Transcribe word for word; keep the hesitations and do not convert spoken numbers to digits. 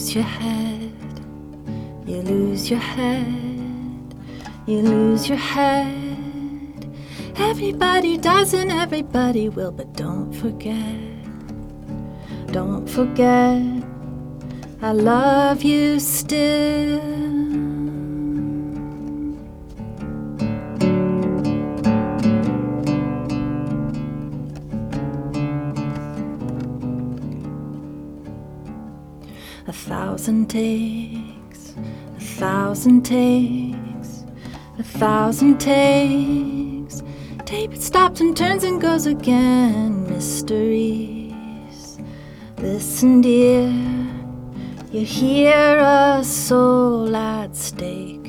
lose your head, you lose your head, you lose your head. Everybody does and everybody will, but don't forget, don't forget, I love you still. A thousand takes, a thousand takes, a thousand takes. Tape it stops and turns and goes again. Mysteries. Listen, dear, you hear a soul at stake.